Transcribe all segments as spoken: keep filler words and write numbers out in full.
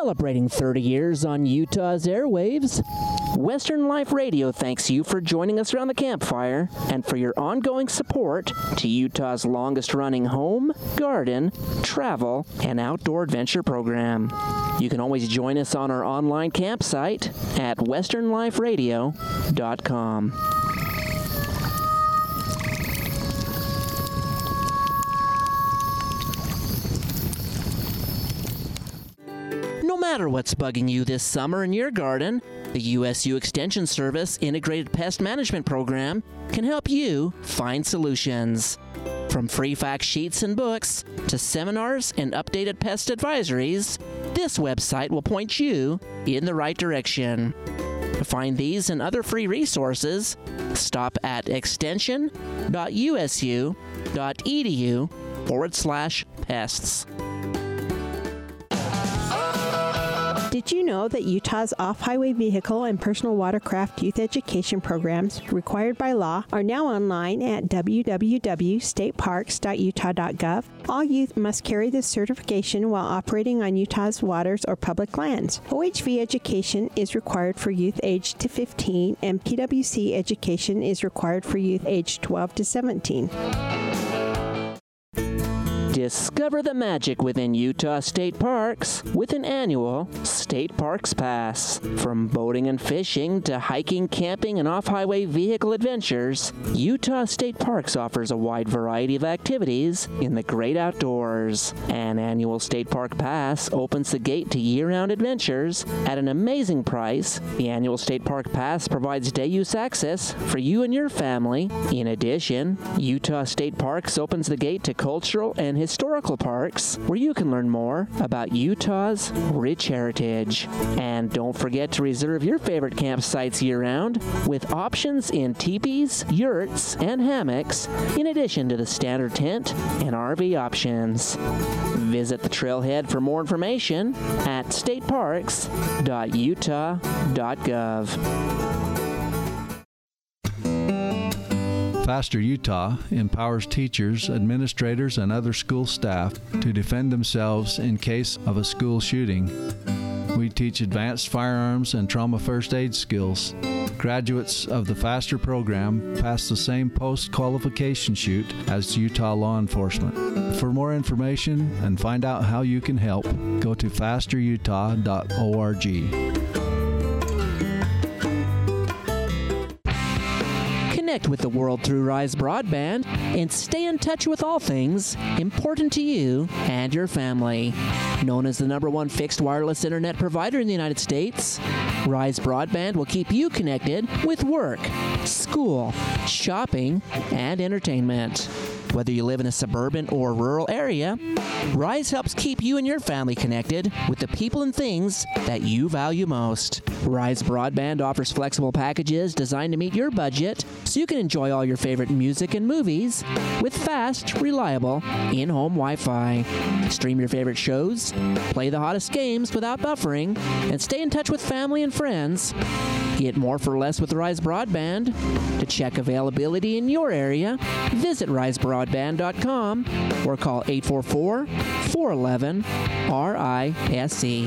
Celebrating thirty years on Utah's airwaves, Western Life Radio thanks you for joining us around the campfire and for your ongoing support to Utah's longest-running home, garden, travel, and outdoor adventure program. You can always join us on our online campsite at western life radio dot com. No matter what's bugging you this summer in your garden, the U S U Extension Service Integrated Pest Management Program can help you find solutions. From free fact sheets and books to seminars and updated pest advisories, this website will point you in the right direction. To find these and other free resources, stop at extension.usu.edu forward slash pests. Did you know that Utah's off-highway vehicle and personal watercraft youth education programs required by law are now online at w w w dot state parks dot utah dot gov? All youth must carry this certification while operating on Utah's waters or public lands. O H V education is required for youth aged to fifteen, and P W C education is required for youth aged twelve to seventeen. Discover the magic within Utah State Parks with an annual State Parks Pass. From boating and fishing to hiking, camping, and off-highway vehicle adventures, Utah State Parks offers a wide variety of activities in the great outdoors. An annual State Park Pass opens the gate to year-round adventures at an amazing price. The annual State Park Pass provides day-use access for you and your family. In addition, Utah State Parks opens the gate to cultural and historical parks where you can learn more about Utah's rich heritage. And don't forget to reserve your favorite campsites year-round with options in teepees, yurts, and hammocks, in addition to the standard tent and R V options. Visit the trailhead for more information at state parks dot utah dot gov. Faster Utah empowers teachers, administrators, and other school staff to defend themselves in case of a school shooting. We teach advanced firearms and trauma first aid skills. Graduates of the Faster program pass the same post-qualification chute as Utah law enforcement. For more information and find out how you can help, go to faster utah dot org. Connect with the world through Rise Broadband and stay in touch with all things important to you and your family. Known as the number one fixed wireless internet provider in the United States, Rise Broadband will keep you connected with work, school, shopping, and entertainment. Whether you live in a suburban or rural area, Rise helps keep you and your family connected with the people and things that you value most. Rise Broadband offers flexible packages designed to meet your budget so you can enjoy all your favorite music and movies with fast, reliable, in-home Wi-Fi. Stream your favorite shows, play the hottest games without buffering, and stay in touch with family and friends. Get more for less with Rise Broadband. To check availability in your area, visit rise broadband dot com or call eight four four, four one one, R I S E.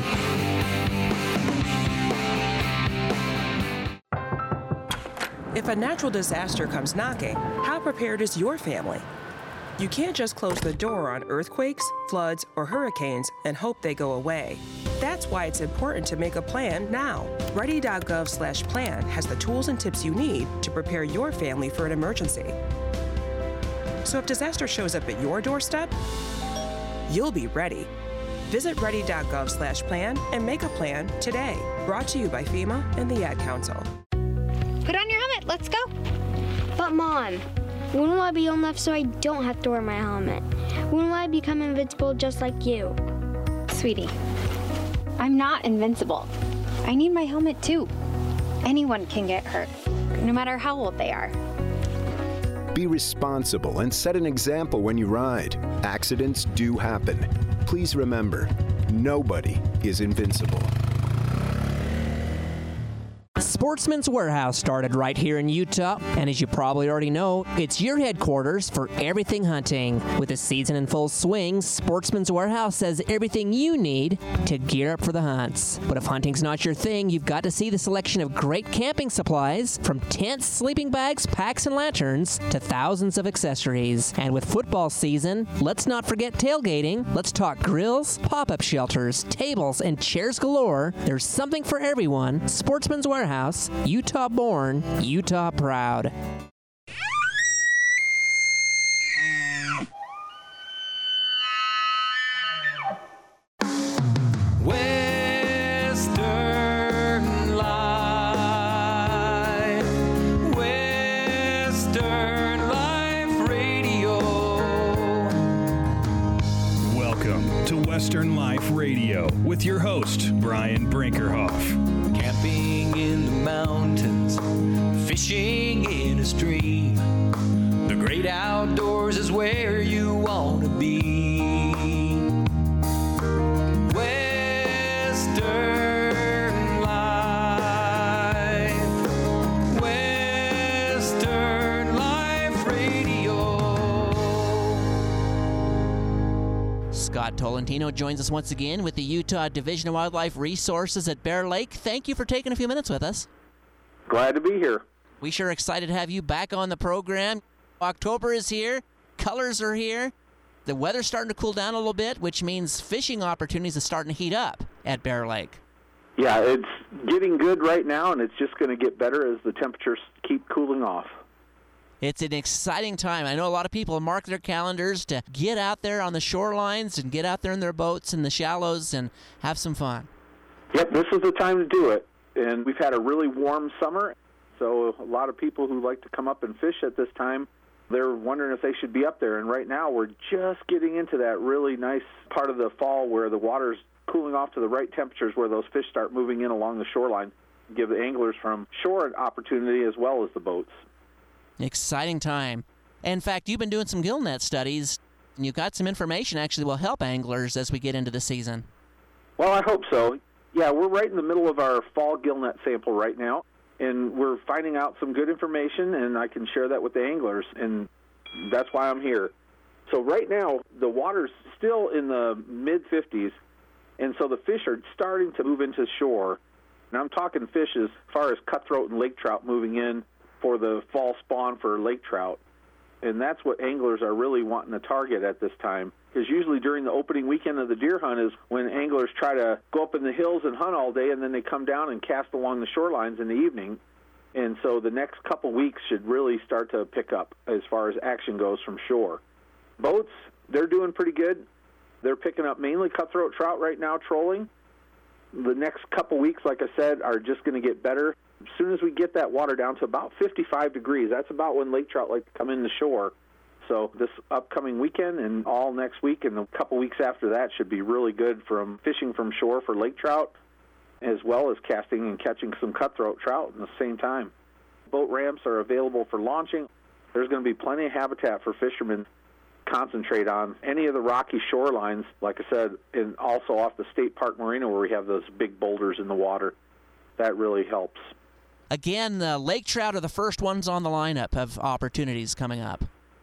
If a natural disaster comes knocking, how prepared is your family? You can't just close the door on earthquakes, floods, or hurricanes and hope they go away. That's why it's important to make a plan now. ready dot gov slash plan has the tools and tips you need to prepare your family for an emergency. So if disaster shows up at your doorstep, you'll be ready. Visit ready dot gov slash plan and make a plan today. Brought to you by FEMA and the Ad Council. Put on your helmet, let's go. But Mom, when will I be old enough so I don't have to wear my helmet? When will I become invincible just like you? Sweetie, I'm not invincible. I need my helmet too. Anyone can get hurt, no matter how old they are. Be responsible and set an example when you ride. Accidents do happen. Please remember, nobody is invincible. Sportsman's Warehouse started right here in Utah, and as you probably already know, it's your headquarters for everything hunting. With the season in full swing, Sportsman's Warehouse has everything you need to gear up for the hunts. But if hunting's not your thing, you've got to see the selection of great camping supplies, from tents, sleeping bags, packs, and lanterns, to thousands of accessories. And with football season, let's not forget tailgating. Let's talk grills, pop-up shelters, tables, and chairs galore. There's something for everyone. Sportsman's Warehouse. Utah born, Utah proud. Western Life, Western Life Radio. Welcome to Western Life Radio with your host, Brian Brinkerhoff. Camping in the mountains, fishing in a stream. The great outdoors is where you want to be. Western Life, Western Life Radio. Scott Tolentino joins us once again with the Utah Division of Wildlife Resources at Bear Lake. Thank you for taking a few minutes with us. Glad to be here. We sure are excited to have you back on the program. October is here. Colors are here. The weather's starting to cool down a little bit, which means fishing opportunities are starting to heat up at Bear Lake. Yeah, it's getting good right now, and it's just going to get better as the temperatures keep cooling off. It's an exciting time. I know a lot of people mark their calendars to get out there on the shorelines and get out there in their boats in the shallows and have some fun. Yep, this is the time to do it. And we've had a really warm summer, so a lot of people who like to come up and fish at this time, they're wondering if they should be up there. And right now we're just getting into that really nice part of the fall where the water's cooling off to the right temperatures where those fish start moving in along the shoreline, give the anglers from shore an opportunity as well as the boats. Exciting time. In fact, you've been doing some gill net studies, and you've got some information actually will help anglers as we get into the season. Well, I hope so. Yeah, we're right in the middle of our fall gill net sample right now, and we're finding out some good information, and I can share that with the anglers, and that's why I'm here. So right now, the water's still in the mid fifties, and so the fish are starting to move into shore. And I'm talking fish as far as cutthroat and lake trout moving in for the fall spawn for lake trout. And that's what anglers are really wanting to target at this time. Because usually during the opening weekend of the deer hunt is when anglers try to go up in the hills and hunt all day, and then they come down and cast along the shorelines in the evening. And so the next couple weeks should really start to pick up as far as action goes from shore. Boats, they're doing pretty good. They're picking up mainly cutthroat trout right now, trolling. The next couple weeks, like I said, are just going to get better. As soon as we get that water down to about fifty-five degrees, that's about when lake trout like to come in the shore. So this upcoming weekend and all next week and a couple weeks after that should be really good from fishing from shore for lake trout, as well as casting and catching some cutthroat trout at the same time. Boat ramps are available for launching. There's going to be plenty of habitat for fishermen to concentrate on any of the rocky shorelines, like I said, and also off the State Park Marina where we have those big boulders in the water. That really helps. Again, the lake trout are the first ones on the lineup of opportunities coming up.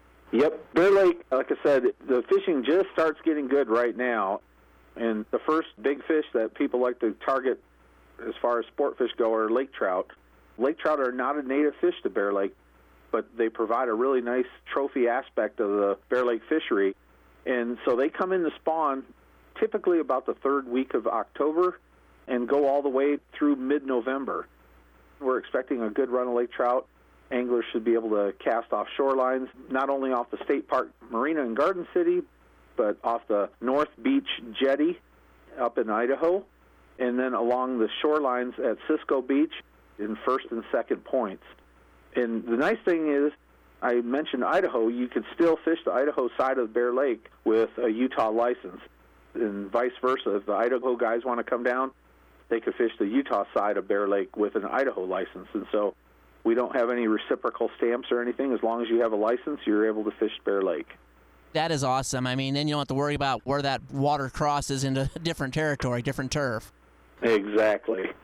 Yep. Bear Lake, like I said, the fishing just starts getting good right now. And the first big fish that people like to target as far as sport fish go are lake trout. Lake trout are not a native fish to Bear Lake, but they provide a really nice trophy aspect of the Bear Lake fishery. And so they come in to spawn typically about the third week of October and go all the way through mid-November. We're expecting a good run of lake trout. Anglers should be able to cast off shorelines, not only off the State Park Marina in Garden City, but off the North Beach Jetty up in Idaho, and then along the shorelines at Cisco Beach in First and Second Points. And the nice thing is, I mentioned Idaho, you could still fish the Idaho side of Bear Lake with a Utah license, and vice versa. If the Idaho guys want to come down, they could fish the Utah side of Bear Lake with an Idaho license. And so we don't have any reciprocal stamps or anything. As long as you have a license, you're able to fish Bear Lake. That is awesome. I mean, then you don't have to worry about where that water crosses into different territory, different turf. Exactly.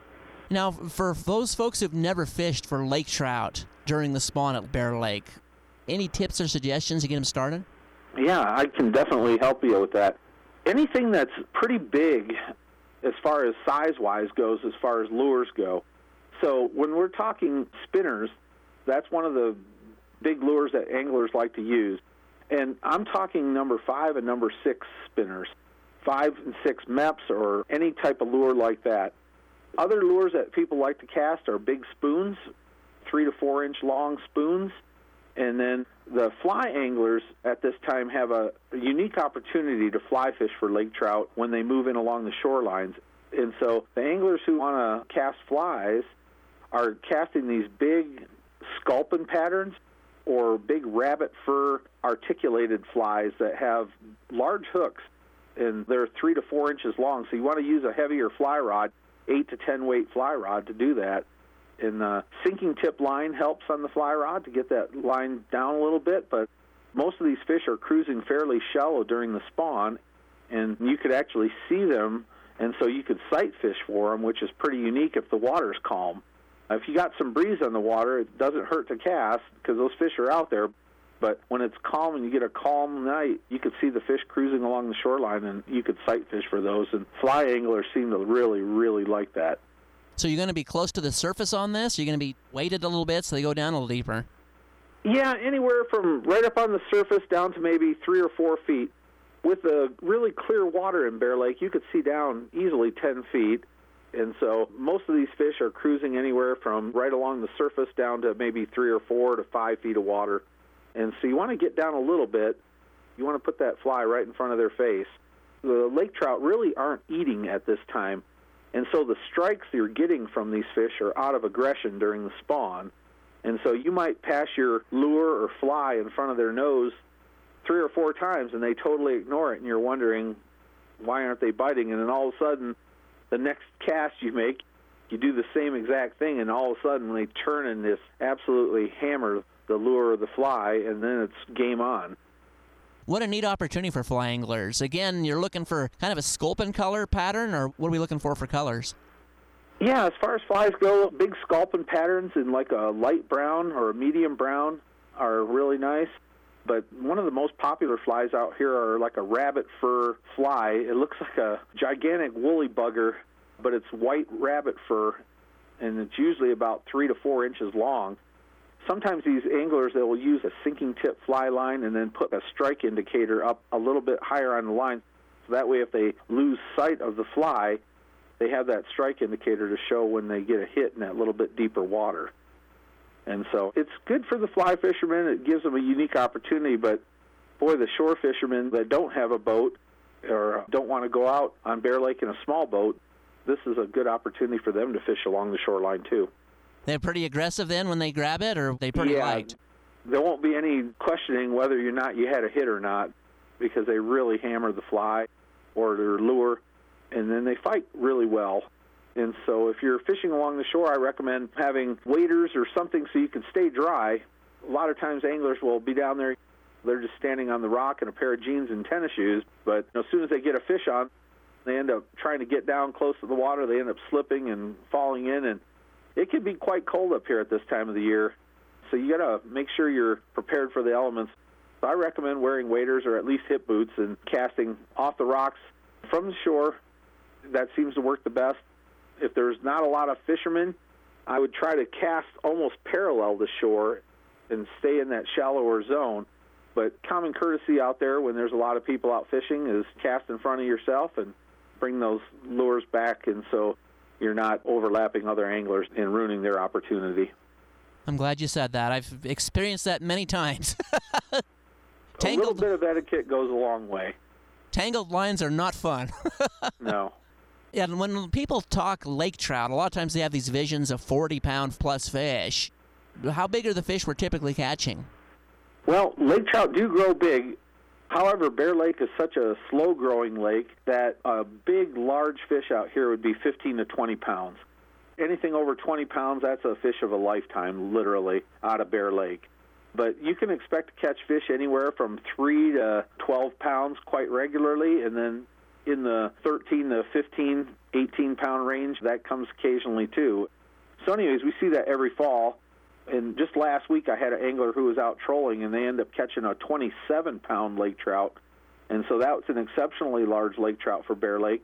Now, for those folks who've never fished for lake trout during the spawn at Bear Lake, any tips or suggestions to get them started? Yeah, I can definitely help you with that. Anything that's pretty big as far as size-wise goes, as far as lures go. So when we're talking spinners, that's one of the big lures that anglers like to use. And I'm talking number five and number six spinners, five and six M E Ps or any type of lure like that. Other lures that people like to cast are big spoons, three to four inch long spoons. And then the fly anglers at this time have a unique opportunity to fly fish for lake trout when they move in along the shorelines. And so the anglers who want to cast flies are casting these big sculpin patterns or big rabbit fur articulated flies that have large hooks, and they're three to four inches long. So you want to use a heavier fly rod, eight to ten weight fly rod to do that. And the sinking tip line helps on the fly rod to get that line down a little bit, but most of these fish are cruising fairly shallow during the spawn, and you could actually see them, and so you could sight fish for them, which is pretty unique if the water's calm. If you got some breeze on the water, it doesn't hurt to cast because those fish are out there. But when it's calm and you get a calm night, you could see the fish cruising along the shoreline, and you could sight fish for those. And fly anglers seem to really, really like that. So you're going to be close to the surface on this? You're going to be weighted a little bit so they go down a little deeper? Yeah, anywhere from right up on the surface down to maybe three or four feet. With the really clear water in Bear Lake, you could see down easily ten feet. And so most of these fish are cruising anywhere from right along the surface down to maybe three or four to five feet of water. And so you want to get down a little bit. You want to put that fly right in front of their face. The lake trout really aren't eating at this time. And so the strikes you're getting from these fish are out of aggression during the spawn. And so you might pass your lure or fly in front of their nose three or four times, and they totally ignore it, and you're wondering, why aren't they biting? And then all of a sudden, the next cast you make, you do the same exact thing, and all of a sudden when they turn and just absolutely hammer the lure or the fly, and then it's game on. What a neat opportunity for fly anglers. Again, you're looking for kind of a sculpin color pattern, or what are we looking for for colors? Yeah, as far as flies go, big sculpin patterns in like a light brown or a medium brown are really nice. But one of the most popular flies out here are like a rabbit fur fly. It looks like a gigantic woolly bugger, but it's white rabbit fur, and it's usually about three to four inches long. Sometimes these anglers, they will use a sinking tip fly line and then put a strike indicator up a little bit higher on the line. So that way if they lose sight of the fly, they have that strike indicator to show when they get a hit in that little bit deeper water. And so it's good for the fly fishermen. It gives them a unique opportunity, but boy, the shore fishermen that don't have a boat or don't want to go out on Bear Lake in a small boat, this is a good opportunity for them to fish along the shoreline too. They're pretty aggressive then when they grab it, or are they pretty yeah, light? There won't be any questioning whether or not you had a hit or not, because they really hammer the fly or their lure, and then they fight really well. And so if you're fishing along the shore, I recommend having waders or something so you can stay dry. A lot of times anglers will be down there, they're just standing on the rock in a pair of jeans and tennis shoes, but as soon as they get a fish on, they end up trying to get down close to the water, they end up slipping and falling in, and it can be quite cold up here at this time of the year. So you got to make sure you're prepared for the elements. So I recommend wearing waders or at least hip boots and casting off the rocks from the shore. That seems to work the best. If there's not a lot of fishermen, I would try to cast almost parallel to shore and stay in that shallower zone. But common courtesy out there when there's a lot of people out fishing is cast in front of yourself and bring those lures back, and so you're not overlapping other anglers and ruining their opportunity. I'm glad you said that. I've experienced that many times. Tangled, a little bit of etiquette goes a long way. Tangled lines are not fun. No. Yeah, and when people talk lake trout, a lot of times they have these visions of forty-pound plus fish. How big are the fish we're typically catching? Well, lake trout do grow big. However, Bear Lake is such a slow-growing lake that a big, large fish out here would be fifteen to twenty pounds. Anything over twenty pounds, that's a fish of a lifetime, literally, out of Bear Lake. But you can expect to catch fish anywhere from three to twelve pounds quite regularly, and then in the thirteen to fifteen eighteen-pound range. That comes occasionally, too. So anyways, we see that every fall. And just last week, I had an angler who was out trolling, and they ended up catching a twenty-seven-pound lake trout. And so that's an exceptionally large lake trout for Bear Lake.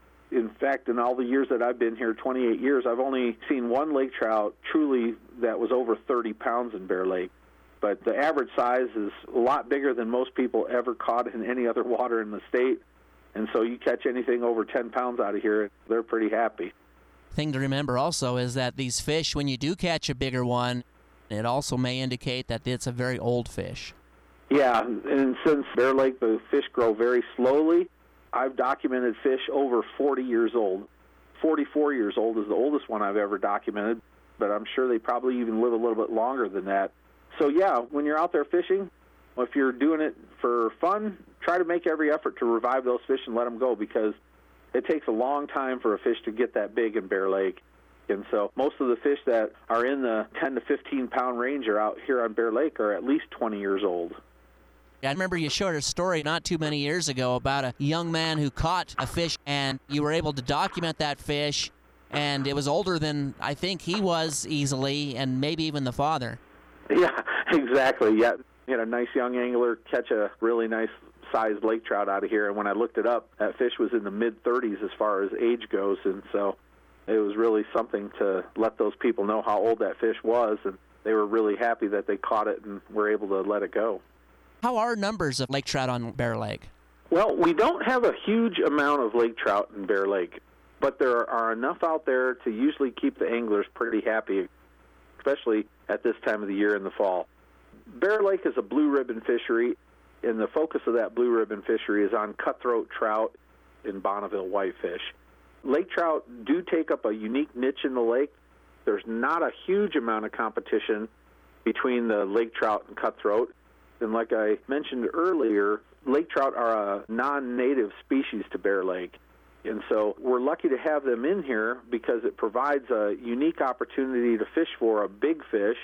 In fact, in all the years that I've been here, twenty-eight years, I've only seen one lake trout truly that was over thirty pounds in Bear Lake. But the average size is a lot bigger than most people ever caught in any other water in the state. And so you catch anything over ten pounds out of here, they're pretty happy. Thing to remember also is that these fish, when you do catch a bigger one, it also may indicate that it's a very old fish. Yeah, and since Bear Lake, the fish grow very slowly, I've documented fish over forty years old. forty-four years old is the oldest one I've ever documented, but I'm sure they probably even live a little bit longer than that. So yeah, when you're out there fishing, if you're doing it for fun, try to make every effort to revive those fish and let them go, because it takes a long time for a fish to get that big in Bear Lake. And so most of the fish that are in the ten to fifteen pound range are out here on Bear Lake are at least twenty years old. I remember you shared a story not too many years ago about a young man who caught a fish, and you were able to document that fish, and it was older than I think he was easily, and maybe even the father. Yeah, exactly. Yeah, you had a nice young angler catch a really nice sized lake trout out of here, and when I looked it up, that fish was in the mid thirties as far as age goes, and so it was really something to let those people know how old that fish was, and they were really happy that they caught it and were able to let it go. How are numbers of lake trout on Bear Lake? Well, we don't have a huge amount of lake trout in Bear Lake, but there are enough out there to usually keep the anglers pretty happy, especially at this time of the year in the fall. Bear Lake is a blue ribbon fishery, and the focus of that blue ribbon fishery is on cutthroat trout and Bonneville whitefish. Lake trout do take up a unique niche in the lake. There's not a huge amount of competition between the lake trout and cutthroat. And like I mentioned earlier, lake trout are a non-native species to Bear Lake. And so we're lucky to have them in here because it provides a unique opportunity to fish for a big fish.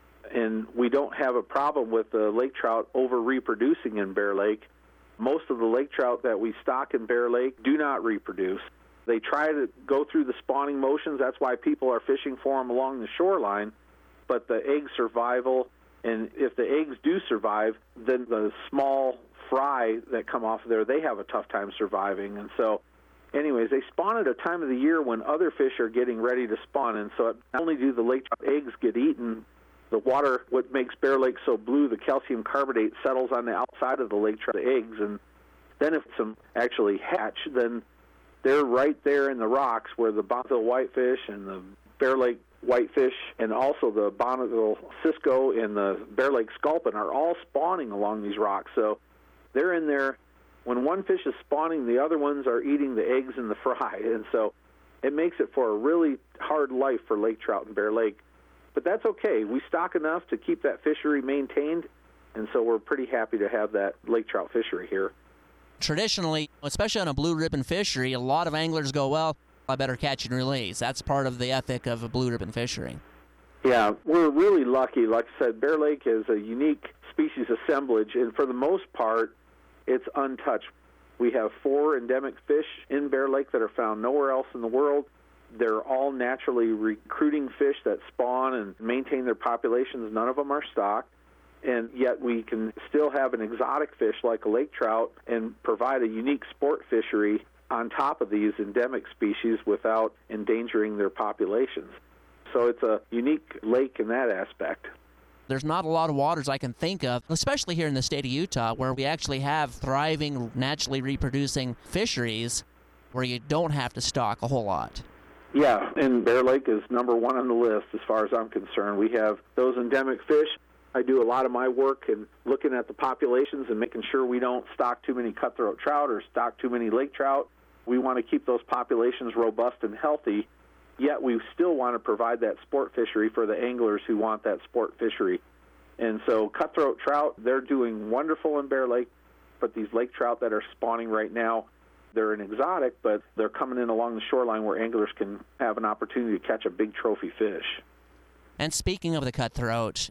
And we don't have a problem with the lake trout over-reproducing in Bear Lake. Most of the lake trout that we stock in Bear Lake do not reproduce. They try to go through the spawning motions. That's why people are fishing for them along the shoreline. But the egg survival, and if the eggs do survive, then the small fry that come off of there, they have a tough time surviving. And so, anyways, they spawn at a time of the year when other fish are getting ready to spawn. And so not only do the lake trout eggs get eaten, the water, what makes Bear Lake so blue, the calcium carbonate settles on the outside of the lake trout eggs. And then if some actually hatch, then they're right there in the rocks where the Bonneville whitefish and the Bear Lake whitefish and also the Bonneville Cisco and the Bear Lake sculpin are all spawning along these rocks. So they're in there. When one fish is spawning, the other ones are eating the eggs in the fry. And so it makes it for a really hard life for lake trout in Bear Lake. But that's okay. We stock enough to keep that fishery maintained, and so we're pretty happy to have that lake trout fishery here. Traditionally, especially on a blue ribbon fishery, a lot of anglers go, well, I better catch and release. That's part of the ethic of a blue ribbon fishery. Yeah, we're really lucky. Like I said, Bear Lake is a unique species assemblage, and for the most part, it's untouched. We have four endemic fish in Bear Lake that are found nowhere else in the world. They're all naturally recruiting fish that spawn and maintain their populations. None of them are stocked. And yet we can still have an exotic fish like a lake trout and provide a unique sport fishery on top of these endemic species without endangering their populations. So it's a unique lake in that aspect. There's not a lot of waters I can think of, especially here in the state of Utah, where we actually have thriving, naturally reproducing fisheries where you don't have to stock a whole lot. Yeah, and Bear Lake is number one on the list as far as I'm concerned. We have those endemic fish. I do a lot of my work in looking at the populations and making sure we don't stock too many cutthroat trout or stock too many lake trout. We want to keep those populations robust and healthy, yet we still want to provide that sport fishery for the anglers who want that sport fishery. And so cutthroat trout, they're doing wonderful in Bear Lake, but these lake trout that are spawning right now, they're an exotic, but they're coming in along the shoreline where anglers can have an opportunity to catch a big trophy fish. And speaking of the cutthroat,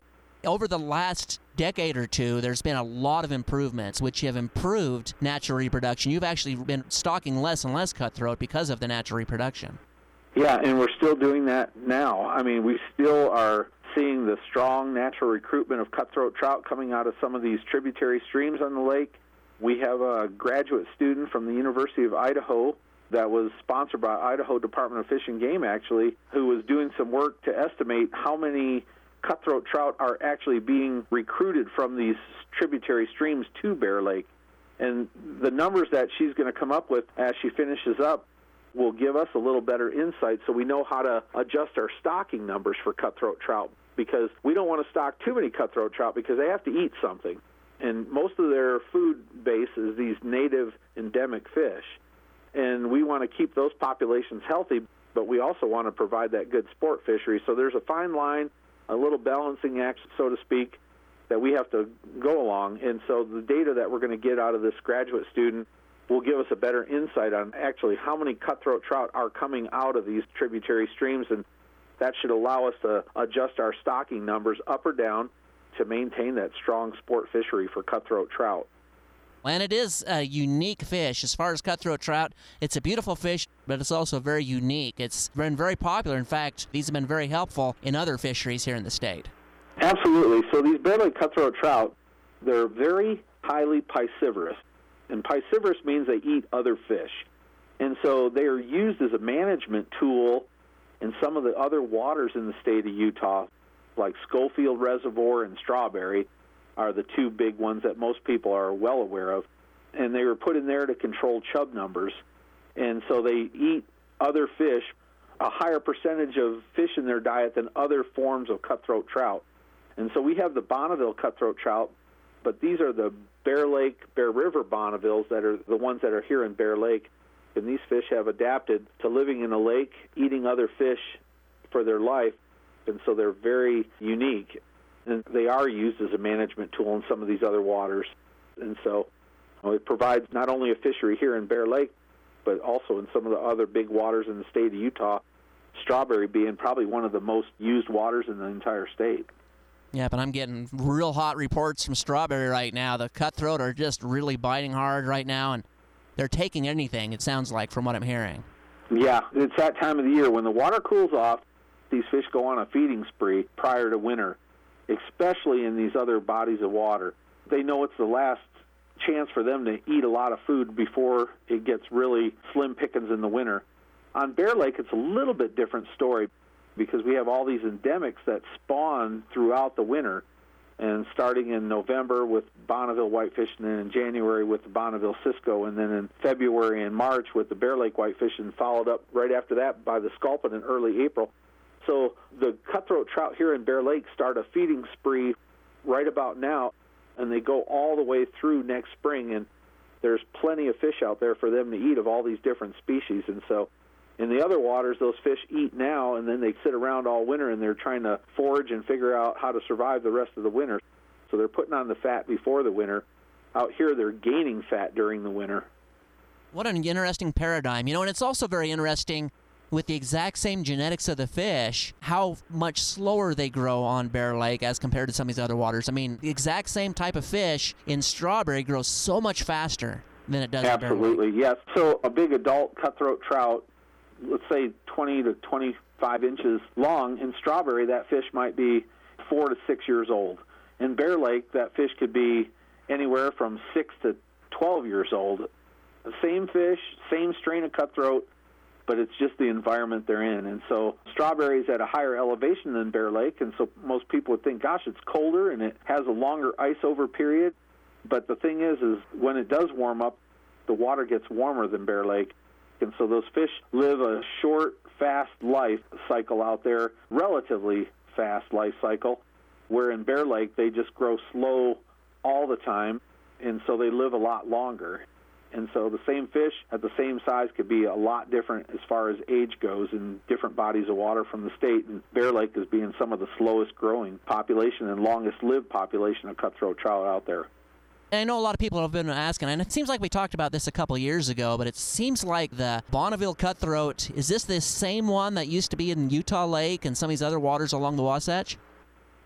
Over the last decade or two, there's been a lot of improvements which have improved natural reproduction. You've actually been stocking less and less cutthroat because of the natural reproduction. Yeah, and we're still doing that now. I mean, we still are seeing the strong natural recruitment of cutthroat trout coming out of some of these tributary streams on the lake. We have a graduate student from the University of Idaho that was sponsored by Idaho Department of Fish and Game, actually, who was doing some work to estimate how many cutthroat trout are actually being recruited from these tributary streams to Bear Lake. And the numbers that she's going to come up with as she finishes up will give us a little better insight so we know how to adjust our stocking numbers for cutthroat trout, because we don't want to stock too many cutthroat trout because they have to eat something. And most of their food base is these native endemic fish. And we want to keep those populations healthy, but we also want to provide that good sport fishery. So there's a fine line, a little balancing act, so to speak, that we have to go along. And so the data that we're going to get out of this graduate student will give us a better insight on actually how many cutthroat trout are coming out of these tributary streams, and that should allow us to adjust our stocking numbers up or down to maintain that strong sport fishery for cutthroat trout. And it is a unique fish. As far as cutthroat trout, it's a beautiful fish, but it's also very unique. It's been very popular. In fact, these have been very helpful in other fisheries here in the state. Absolutely. So these Bear Lake cutthroat trout, they're very highly piscivorous. And piscivorous means they eat other fish. And so they are used as a management tool in some of the other waters in the state of Utah, like Schofield Reservoir and Strawberry are the two big ones that most people are well aware of. And they were put in there to control chub numbers. And so they eat other fish, a higher percentage of fish in their diet than other forms of cutthroat trout. And so we have the Bonneville cutthroat trout, but these are the Bear Lake, Bear River Bonnevilles that are the ones that are here in Bear Lake. And these fish have adapted to living in a lake, eating other fish for their life, and so they're very unique. And they are used as a management tool in some of these other waters. And so you know, it provides not only a fishery here in Bear Lake, but also in some of the other big waters in the state of Utah, Strawberry being probably one of the most used waters in the entire state. Yeah, but I'm getting real hot reports from Strawberry right now. The cutthroat are just really biting hard right now, and they're taking anything, it sounds like, from what I'm hearing. Yeah, it's that time of the year. When the water cools off, these fish go on a feeding spree prior to winter, especially in these other bodies of water. They know it's the last chance for them to eat a lot of food before it gets really slim pickings in the winter. On Bear Lake, it's a little bit different story because we have all these endemics that spawn throughout the winter, and starting in November with Bonneville whitefish, and then in January with the Bonneville Cisco, and then in February and March with the Bear Lake whitefish, and followed up right after that by the sculpin in early April. So the cutthroat trout here in Bear Lake start a feeding spree right about now, and they go all the way through next spring, and there's plenty of fish out there for them to eat of all these different species. And so in the other waters, those fish eat now, and then they sit around all winter, and they're trying to forage and figure out how to survive the rest of the winter. So they're putting on the fat before the winter. Out here, they're gaining fat during the winter. What an interesting paradigm. You know, and it's also very interesting with the exact same genetics of the fish, how much slower they grow on Bear Lake as compared to some of these other waters. I mean, the exact same type of fish in Strawberry grows so much faster than it does in Bear Lake. Absolutely, yes. So a big adult cutthroat trout, let's say twenty to twenty-five inches long, in Strawberry, that fish might be four to six years old. In Bear Lake, that fish could be anywhere from six to twelve years old. The same fish, same strain of cutthroat, but it's just the environment they're in. And so Strawberry is at a higher elevation than Bear Lake, and so most people would think, gosh, it's colder and it has a longer ice over period. But the thing is, is when it does warm up, the water gets warmer than Bear Lake. And so those fish live a short, fast life cycle out there, relatively fast life cycle, where in Bear Lake they just grow slow all the time, and so they live a lot longer. And so the same fish at the same size could be a lot different as far as age goes in different bodies of water from the state. And Bear Lake is being some of the slowest growing population and longest lived population of cutthroat trout out there. And I know a lot of people have been asking, and it seems like we talked about this a couple of years ago, but it seems like the Bonneville cutthroat, is this the same one that used to be in Utah Lake and some of these other waters along the Wasatch?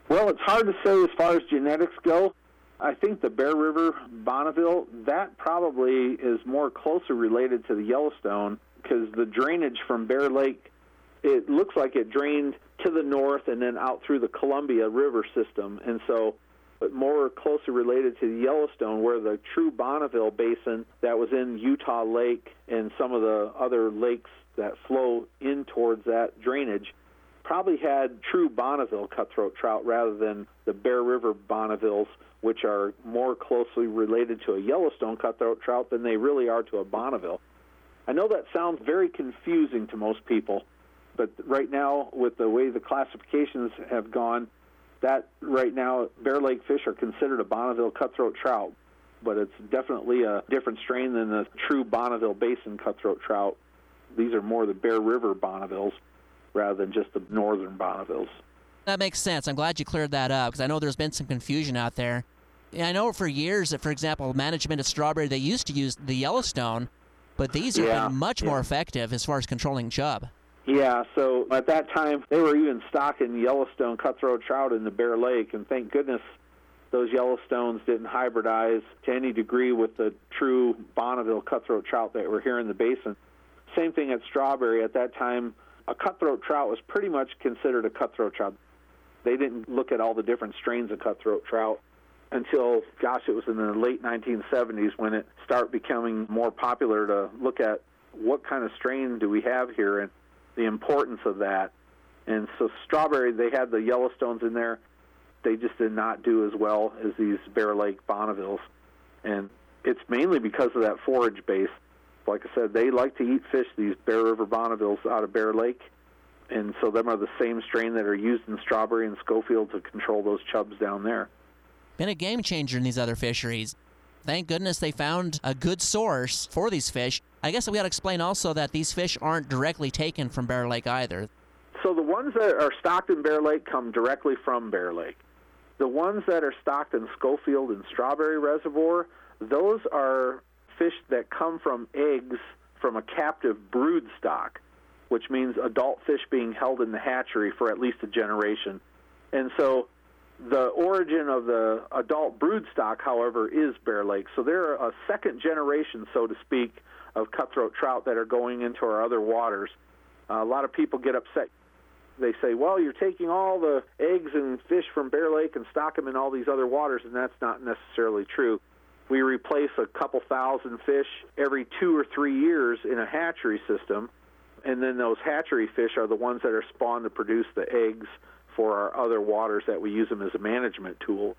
Well, it's hard to say as far as genetics go. I think the Bear River Bonneville, that probably is more closely related to the Yellowstone because the drainage from Bear Lake, it looks like it drained to the north and then out through the Columbia River system. And so but more closely related to the Yellowstone, where the true Bonneville Basin that was in Utah Lake and some of the other lakes that flow in towards that drainage probably had true Bonneville cutthroat trout rather than the Bear River Bonnevilles, which are more closely related to a Yellowstone cutthroat trout than they really are to a Bonneville. I know that sounds very confusing to most people, but right now, with the way the classifications have gone, that right now, Bear Lake fish are considered a Bonneville cutthroat trout, but it's definitely a different strain than the true Bonneville Basin cutthroat trout. These are more the Bear River Bonnevilles rather than just the northern Bonnevilles. That makes sense. I'm glad you cleared that up because I know there's been some confusion out there. Yeah, I know for years that, for example, management of Strawberry, they used to use the Yellowstone, but these have yeah, been much yeah. more effective as far as controlling chub. Yeah, so at that time, they were even stocking Yellowstone cutthroat trout in the Bear Lake, and thank goodness those Yellowstones didn't hybridize to any degree with the true Bonneville cutthroat trout that were here in the basin. Same thing at Strawberry. At that time, a cutthroat trout was pretty much considered a cutthroat trout. They didn't look at all the different strains of cutthroat trout until, gosh, it was in the late nineteen seventies when it started becoming more popular to look at what kind of strain do we have here and the importance of that. And so Strawberry, they had the Yellowstones in there. They just did not do as well as these Bear Lake Bonnevilles. And it's mainly because of that forage base. Like I said, they like to eat fish, these Bear River Bonnevilles out of Bear Lake. And so them are the same strain that are used in Strawberry and Schofield to control those chubs down there. Been a game changer in these other fisheries. Thank goodness they found a good source for these fish. I guess we got to explain also that these fish aren't directly taken from Bear Lake either. So the ones that are stocked in Bear Lake come directly from Bear Lake. The ones that are stocked in Schofield and Strawberry Reservoir, those are fish that come from eggs from a captive brood stock, which means adult fish being held in the hatchery for at least a generation. And so the origin of the adult brood stock, however, is Bear Lake. So they're a second generation, so to speak, of cutthroat trout that are going into our other waters. Uh, a lot of people get upset. They say, well, you're taking all the eggs and fish from Bear Lake and stock them in all these other waters, and that's not necessarily true. We replace a couple thousand fish every two or three years in a hatchery system, and then those hatchery fish are the ones that are spawned to produce the eggs for our other waters that we use them as a management tool.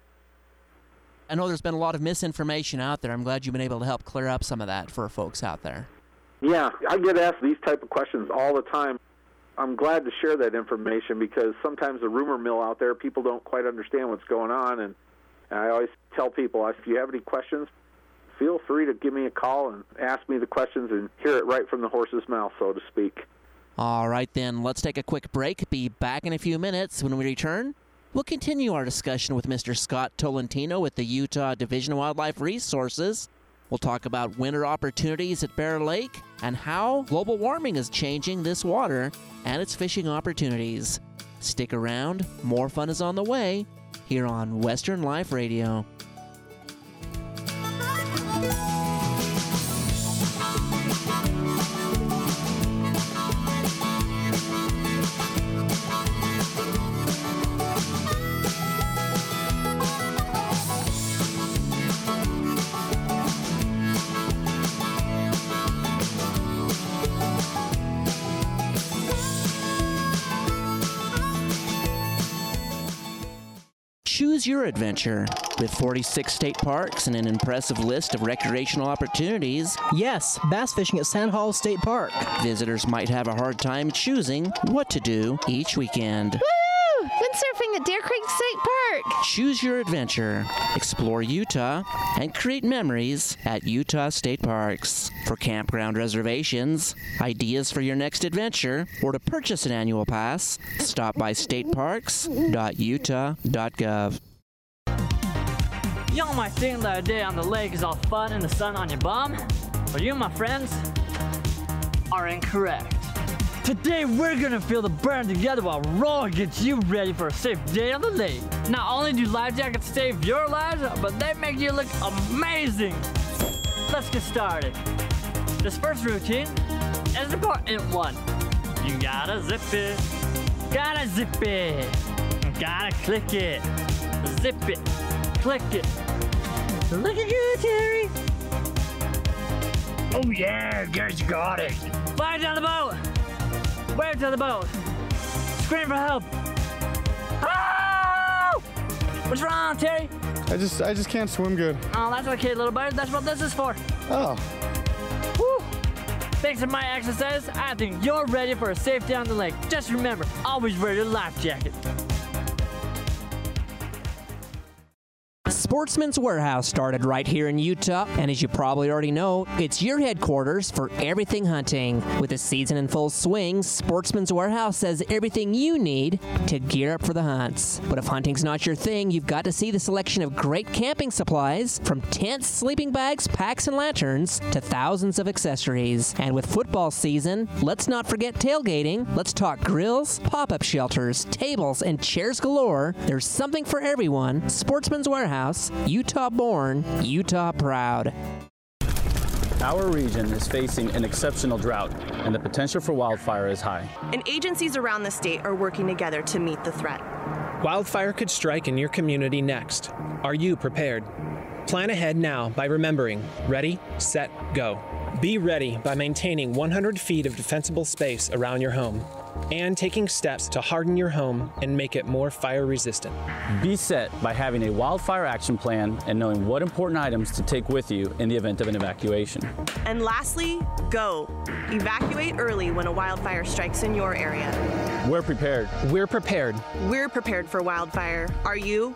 I know there's been a lot of misinformation out there. I'm glad you've been able to help clear up some of that for folks out there. Yeah, I get asked these type of questions all the time. I'm glad to share that information because sometimes the rumor mill out there, people don't quite understand what's going on. And I always tell people, if you have any questions, feel free to give me a call and ask me the questions and hear it right from the horse's mouth, so to speak. All right, then, let's take a quick break. Be back in a few minutes. When we return, we'll continue our discussion with Mister Scott Tolentino with the Utah Division of Wildlife Resources. We'll talk about winter opportunities at Bear Lake and how global warming is changing this water and its fishing opportunities. Stick around. More fun is on the way here on Western Life Radio. Choose your adventure. With forty-six state parks and an impressive list of recreational opportunities, yes, bass fishing at Sand Hollow State Park. Visitors might have a hard time choosing what to do each weekend. Woo! Windsurfing at Deer Creek State Park. Choose your adventure. Explore Utah and create memories at Utah State Parks. For campground reservations, ideas for your next adventure, or to purchase an annual pass, stop by state parks dot utah dot gov. Y'all might think that a day on the lake is all fun and the sun on your bum, but you, my friends, are incorrect. Today we're gonna feel the burn together while Roy gets you ready for a safe day on the lake. Not only do life jackets save your lives, but they make you look amazing. Let's get started. This first routine is an important one. You gotta zip it, gotta zip it, gotta click it, zip it, click it. Looking good, Terry. Oh yeah, guys got it. Fly down the boat. Wave to the boat. Scream for help. Oh! What's wrong, Terry? I just, I just can't swim good. Oh, that's okay, little buddy. That's what this is for. Oh. Woo! Thanks to my exercise, I think you're ready for a safe day on the lake. Just remember, always wear your life jacket. Sportsman's Warehouse started right here in Utah, and as you probably already know, it's your headquarters for everything hunting. With the season in full swing, Sportsman's Warehouse has everything you need to gear up for the hunts. But if hunting's not your thing, you've got to see the selection of great camping supplies, from tents, sleeping bags, packs, and lanterns, to thousands of accessories. And with football season, let's not forget tailgating. Let's talk grills, pop-up shelters, tables, and chairs galore. There's something for everyone. Sportsman's Warehouse, Utah born, Utah proud. Our region is facing an exceptional drought, and the potential for wildfire is high. And agencies around the state are working together to meet the threat. Wildfire could strike in your community next. Are you prepared? Plan ahead now by remembering, ready, set, go. Be ready by maintaining one hundred feet of defensible space around your home, and taking steps to harden your home and make it more fire resistant. Be set by having a wildfire action plan and knowing what important items to take with you in the event of an evacuation. And lastly, go. Evacuate early when a wildfire strikes in your area. We're prepared. We're prepared. We're prepared for wildfire. Are you?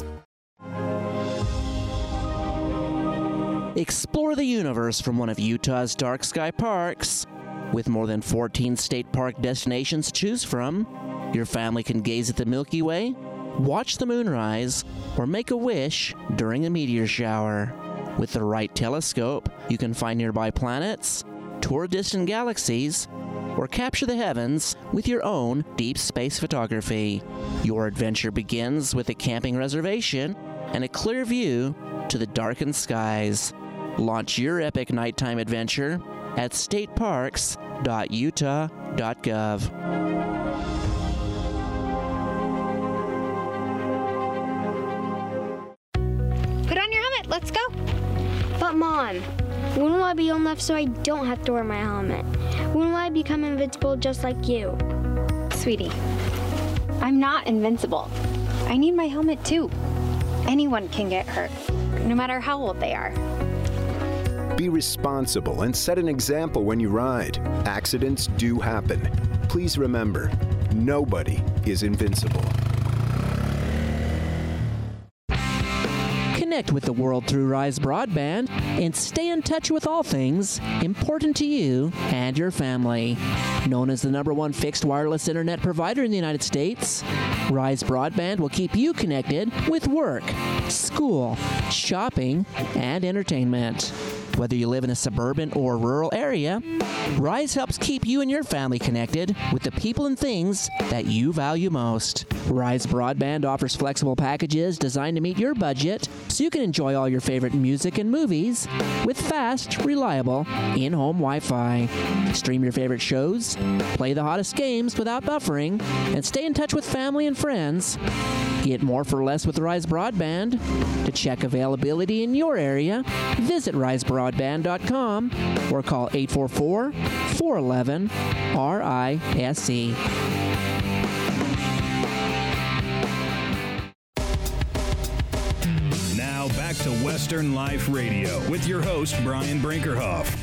Explore the universe from one of Utah's dark sky parks. With more than fourteen state park destinations to choose from, your family can gaze at the Milky Way, watch the moonrise, or make a wish during a meteor shower. With the right telescope, you can find nearby planets, tour distant galaxies, or capture the heavens with your own deep space photography. Your adventure begins with a camping reservation and a clear view to the darkened skies. Launch your epic nighttime adventure at state parks dot utah dot gov. Put on your helmet, let's go. But Mom, when will I be old enough so I don't have to wear my helmet? When will I become invincible just like you? Sweetie, I'm not invincible. I need my helmet too. Anyone can get hurt, no matter how old they are. Be responsible and set an example when you ride. Accidents do happen. Please remember, nobody is invincible. Connect with the world through Rise Broadband and stay in touch with all things important to you and your family. Known as the number one fixed wireless internet provider in the United States, Rise Broadband will keep you connected with work, school, shopping, and entertainment. Whether you live in a suburban or rural area, Rise helps keep you and your family connected with the people and things that you value most. Rise Broadband offers flexible packages designed to meet your budget so you can enjoy all your favorite music and movies with fast, reliable, in-home Wi-Fi. Stream your favorite shows, play the hottest games without buffering, and stay in touch with family and friends. Get more for less with Rise Broadband. To check availability in your area, visit rise broadband dot com or call eight four four, four one one, R I S E. Now back to Western Life Radio with your host, Brian Brinkerhoff.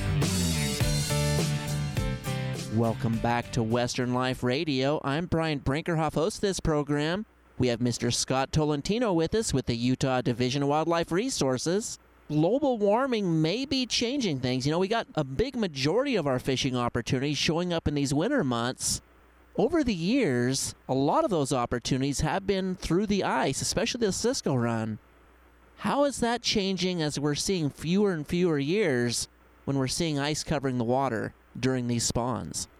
Welcome back to Western Life Radio. I'm Brian Brinkerhoff, host of this program. We have Mister Scott Tolentino with us with the Utah Division of Wildlife Resources. Global warming may be changing things. You know, we got a big majority of our fishing opportunities showing up in these winter months. Over the years, a lot of those opportunities have been through the ice, especially the Cisco run. How is that changing as we're seeing fewer and fewer years when we're seeing ice covering the water during these spawns?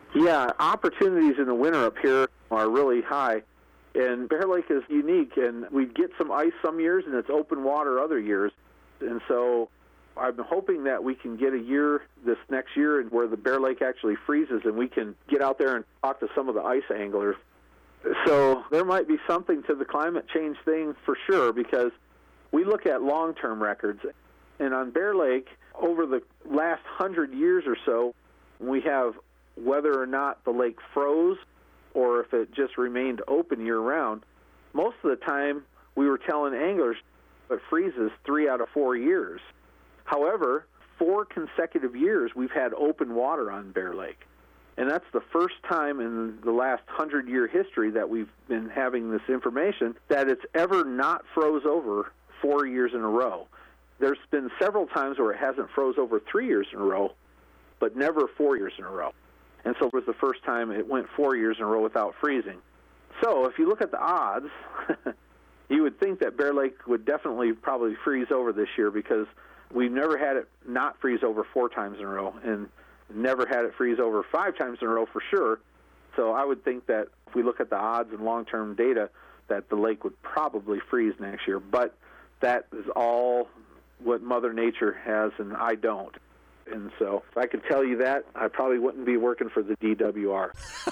Yeah, opportunities in the winter up here are really high. And Bear Lake is unique, and we get some ice some years, and it's open water other years. And so I'm hoping that we can get a year this next year where the Bear Lake actually freezes, and we can get out there and talk to some of the ice anglers. So there might be something to the climate change thing for sure, because we look at long-term records. And on Bear Lake, over the last hundred years or so, we have whether or not the lake froze or if it just remained open year-round. Most of the time, we were telling anglers it freezes three out of four years. However, four consecutive years, we've had open water on Bear Lake. And that's the first time in the last hundred-year history that we've been having this information that it's ever not froze over four years in a row. There's been several times where it hasn't froze over three years in a row, but never four years in a row. And so it was the first time it went four years in a row without freezing. So if you look at the odds, you would think that Bear Lake would definitely probably freeze over this year, because we've never had it not freeze over four times in a row, and never had it freeze over five times in a row for sure. So I would think that if we look at the odds and long-term data, that the lake would probably freeze next year. But that is all what Mother Nature has, and I don't. And so if I could tell you that, I probably wouldn't be working for the D W R.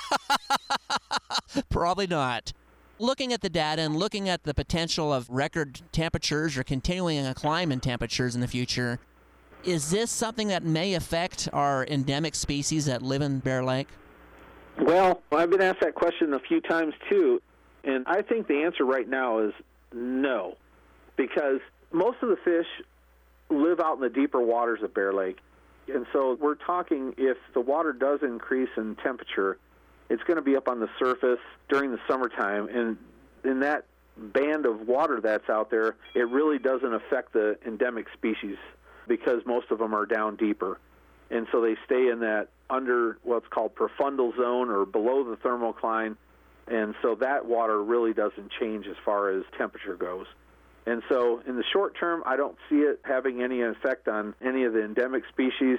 Probably not. Looking at the data and looking at the potential of record temperatures or continuing a climb in temperatures in the future, is this something that may affect our endemic species that live in Bear Lake? Well, I've been asked that question a few times too, and I think the answer right now is no, because most of the fish live out in the deeper waters of Bear Lake. And so we're talking, if the water does increase in temperature, it's going to be up on the surface during the summertime. And in that band of water that's out there, it really doesn't affect the endemic species, because most of them are down deeper. And so they stay in that under what's called profundal zone, or below the thermocline. And so that water really doesn't change as far as temperature goes. And so in the short term, I don't see it having any effect on any of the endemic species.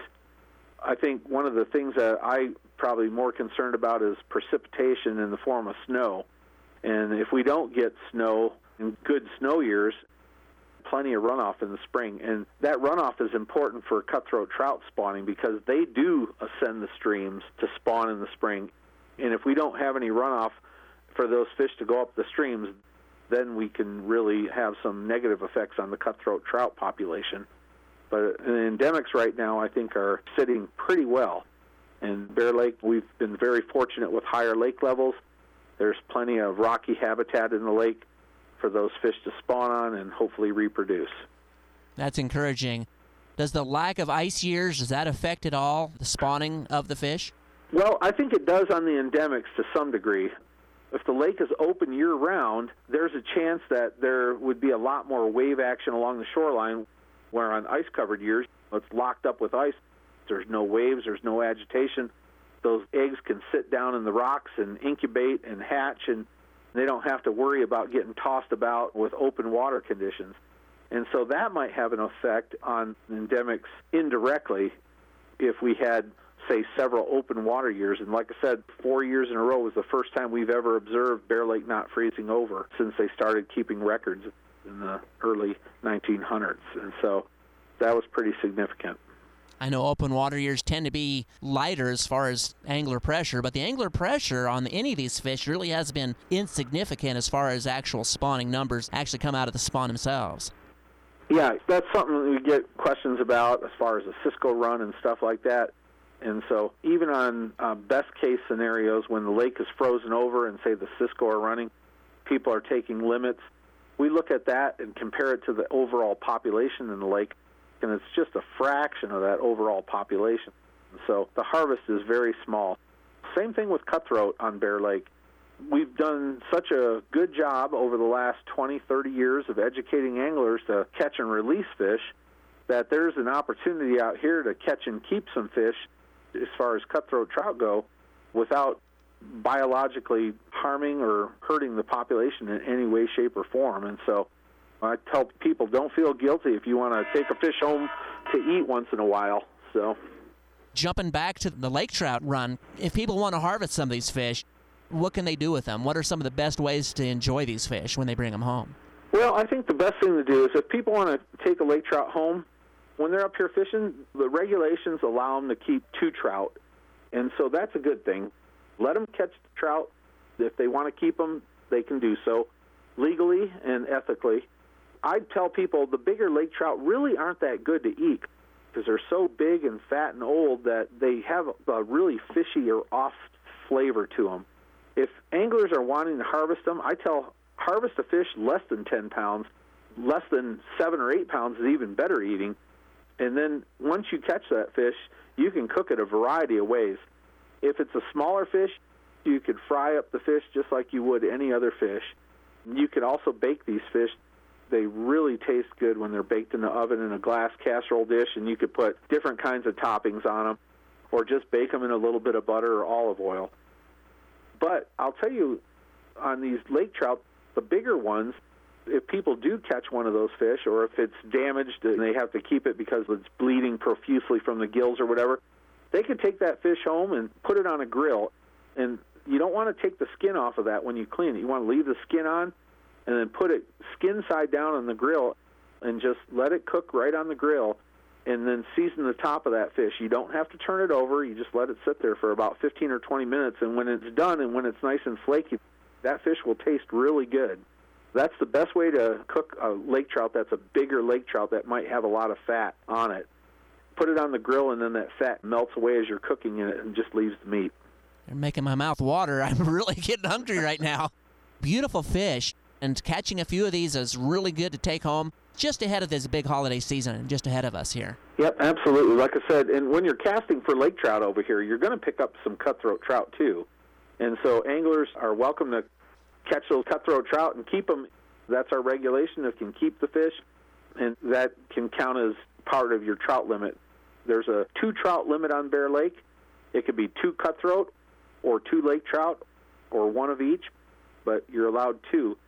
I think one of the things that I'm probably more concerned about is precipitation in the form of snow. And if we don't get snow in good snow years, plenty of runoff in the spring. And that runoff is important for cutthroat trout spawning, because they do ascend the streams to spawn in the spring. And if we don't have any runoff for those fish to go up the streams, then we can really have some negative effects on the cutthroat trout population. But the endemics right now, I think, are sitting pretty well. In Bear Lake, we've been very fortunate with higher lake levels. There's plenty of rocky habitat in the lake for those fish to spawn on and hopefully reproduce. That's encouraging. Does the lack of ice years, does that affect at all the spawning of the fish? Well, I think it does on the endemics to some degree. If the lake is open year-round, there's a chance that there would be a lot more wave action along the shoreline, where on ice-covered years, it's locked up with ice. There's no waves, there's no agitation. Those eggs can sit down in the rocks and incubate and hatch, and they don't have to worry about getting tossed about with open water conditions. And so that might have an effect on endemics indirectly if we had, say, several open water years. And like I said, four years in a row was the first time we've ever observed Bear Lake not freezing over since they started keeping records in the early nineteen hundreds. And so that was pretty significant. I know open water years tend to be lighter as far as angler pressure, but the angler pressure on any of these fish really has been insignificant as far as actual spawning numbers actually come out of the spawn themselves. Yeah, that's something that we get questions about as far as a Cisco run and stuff like that. And so even on uh, best-case scenarios, when the lake is frozen over and, say, the Cisco are running, people are taking limits, we look at that and compare it to the overall population in the lake, and it's just a fraction of that overall population. So the harvest is very small. Same thing with cutthroat on Bear Lake. We've done such a good job over the last twenty, thirty years of educating anglers to catch and release fish that there's an opportunity out here to catch and keep some fish as far as cutthroat trout go without biologically harming or hurting the population in any way, shape, or form. And so I tell people, don't feel guilty if you want to take a fish home to eat once in a while. So Jumping back to the lake trout run, if people want to harvest some of these fish, what can they do with them? What are some of the best ways to enjoy these fish when they bring them home? Well, I think the best thing to do is if people want to take a lake trout home, when they're up here fishing, the regulations allow them to keep two trout, and so that's a good thing. Let them catch the trout. If they want to keep them, they can do so legally and ethically. I'd tell people the bigger lake trout really aren't that good to eat because they're so big and fat and old that they have a really fishy or off flavor to them. If anglers are wanting to harvest them, I tell harvest a fish less than ten pounds. Less than seven or eight pounds is even better eating. And then once you catch that fish, you can cook it a variety of ways. If it's a smaller fish, you could fry up the fish just like you would any other fish. You could also bake these fish. They really taste good when they're baked in the oven in a glass casserole dish, and you could put different kinds of toppings on them or just bake them in a little bit of butter or olive oil. But I'll tell you, on these lake trout, the bigger ones, if people do catch one of those fish or if it's damaged and they have to keep it because it's bleeding profusely from the gills or whatever, they could take that fish home and put it on a grill. And you don't want to take the skin off of that when you clean it. You want to leave the skin on and then put it skin side down on the grill and just let it cook right on the grill and then season the top of that fish. You don't have to turn it over. You just let it sit there for about fifteen or twenty minutes, and when it's done and when it's nice and flaky, that fish will taste really good. That's the best way to cook a lake trout that's a bigger lake trout that might have a lot of fat on it. Put it on the grill, and then that fat melts away as you're cooking it and just leaves the meat. You're making my mouth water. I'm really getting hungry right now. Beautiful fish, and catching a few of these is really good to take home just ahead of this big holiday season, just ahead of us here. Yep, absolutely. Like I said, and when you're casting for lake trout over here, you're going to pick up some cutthroat trout too. And so anglers are welcome to catch those cutthroat trout and keep them. That's our regulation. It can keep the fish, and that can count as part of your trout limit. There's a two trout limit on Bear Lake. It could be two cutthroat or two lake trout or one of each, but you're allowed two.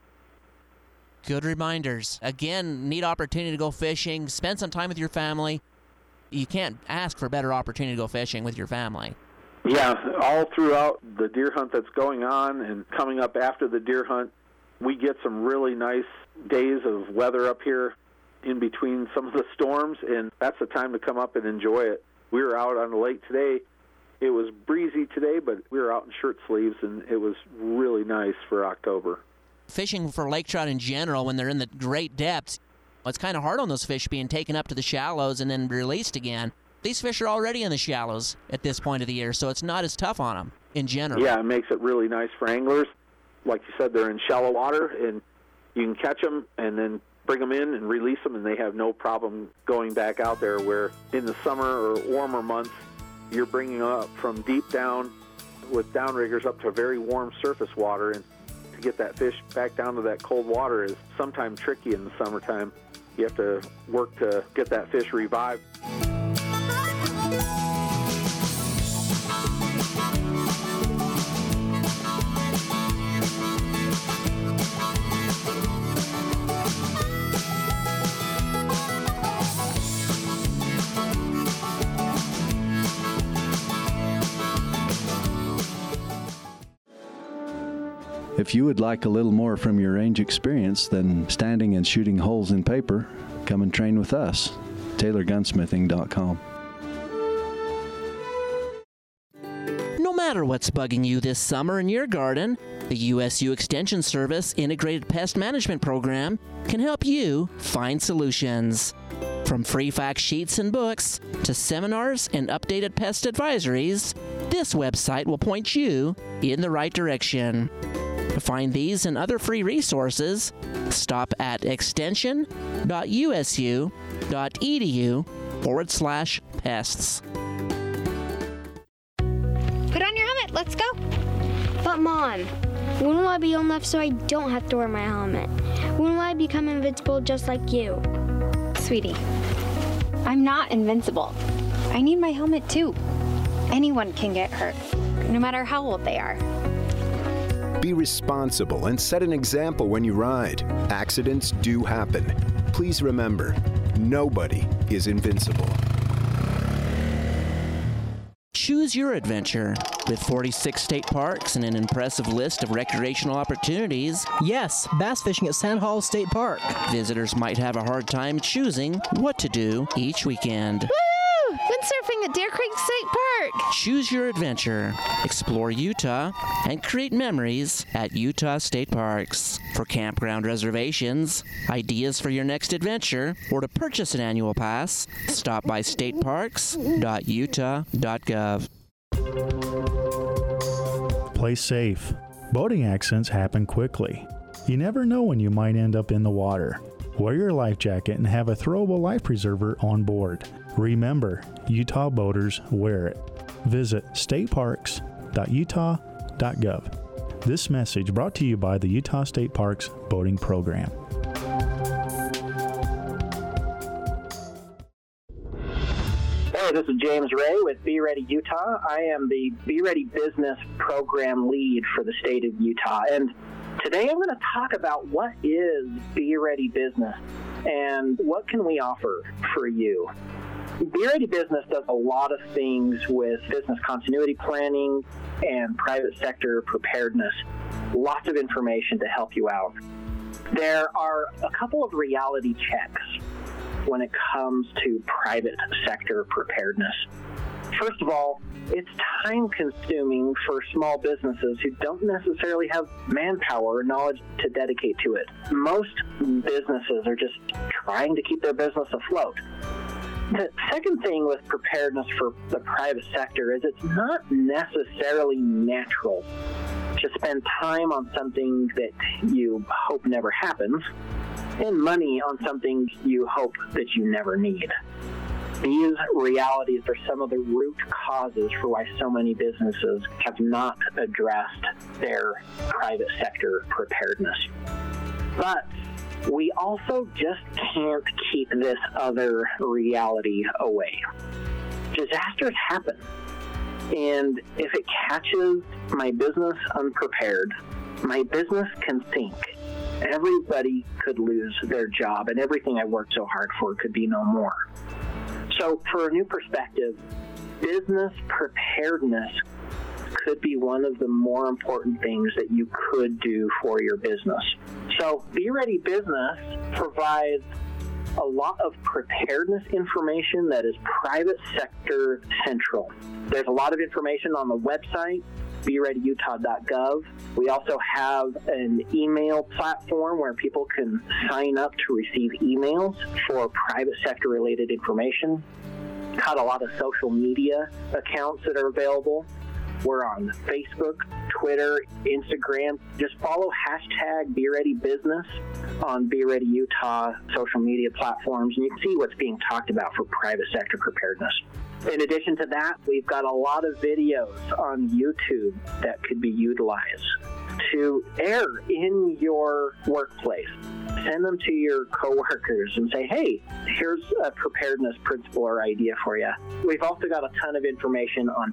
Good reminders. Again, neat opportunity to go fishing. Spend some time with your family. You can't ask for a better opportunity to go fishing with your family. Yeah, all throughout the deer hunt that's going on and coming up after the deer hunt, we get some really nice days of weather up here in between some of the storms, and that's the time to come up and enjoy it. We were out on the lake today. It was breezy today, but we were out in shirt sleeves, and it was really nice for October. Fishing for lake trout in general, when they're in the great depths, it's kind of hard on those fish being taken up to the shallows and then released again. These fish are already in the shallows at this point of the year, so it's not as tough on them in general. Yeah, it makes it really nice for anglers. Like you said, they're in shallow water, and you can catch them and then bring them in and release them, and they have no problem going back out there, where in the summer or warmer months, you're bringing them up from deep down with downriggers up to very warm surface water, and to get that fish back down to that cold water is sometimes tricky in the summertime. You have to work to get that fish revived. If you would like a little more from your range experience than standing and shooting holes in paper, come and train with us. Taylor Gunsmithing dot com. No matter what's bugging you this summer in your garden, the U S U Extension Service Integrated Pest Management Program can help you find solutions. From free fact sheets and books to seminars and updated pest advisories, this website will point you in the right direction. To find these and other free resources, stop at extension.usu.edu forward slash pests. Put on your helmet, let's go. But Mom, when will I be old enough so I don't have to wear my helmet? When will I become invincible just like you? Sweetie, I'm not invincible. I need my helmet too. Anyone can get hurt, no matter how old they are. Be responsible and set an example when you ride. Accidents do happen. Please remember, nobody is invincible. Choose your adventure. With forty-six state parks and an impressive list of recreational opportunities, yes, bass fishing at Sand Hall State Park. Visitors might have a hard time choosing what to do each weekend. Woo! Windsurfing at Deer Creek State Park. Choose your adventure. Explore Utah and create memories at Utah State Parks. For campground reservations, ideas for your next adventure, or to purchase an annual pass, stop by state parks dot utah dot gov. Play safe. Boating accidents happen quickly. You never know when you might end up in the water. Wear your life jacket and have a throwable life preserver on board. Remember, Utah boaters wear it. Visit state parks dot utah dot gov. This message brought to you by the Utah State Parks Boating Program. Hey, this is James Ray with Be Ready Utah. I am the Be Ready Business Program Lead for the state of Utah. And today I'm going to talk about what is Be Ready Business and what can we offer for you. Be Ready Business does a lot of things with business continuity planning and private sector preparedness. Lots of information to help you out. There are a couple of reality checks when it comes to private sector preparedness. First of all, it's time-consuming for small businesses who don't necessarily have manpower or knowledge to dedicate to it. Most businesses are just trying to keep their business afloat. The second thing with preparedness for the private sector is it's not necessarily natural to spend time on something that you hope never happens and money on something you hope that you never need. These realities are some of the root causes for why so many businesses have not addressed their private sector preparedness. But we also just can't keep this other reality away. Disasters happen, and if it catches my business unprepared, my business can sink. Everybody could lose their job, and everything I worked so hard for could be no more. So for a new perspective, business preparedness could be one of the more important things that you could do for your business. So Be Ready Business provides a lot of preparedness information that is private sector central. There's a lot of information on the website, be ready utah dot gov. We also have an email platform where people can sign up to receive emails for private sector related information. Got a lot of social media accounts that are available. We're on Facebook, Twitter, Instagram. Just follow hashtag BeReadyBusiness on Be Ready Utah social media platforms, and you can see what's being talked about for private sector preparedness. In addition to that, we've got a lot of videos on YouTube that could be utilized to air in your workplace. Send them to your coworkers and say, hey, here's a preparedness principle or idea for you. We've also got a ton of information on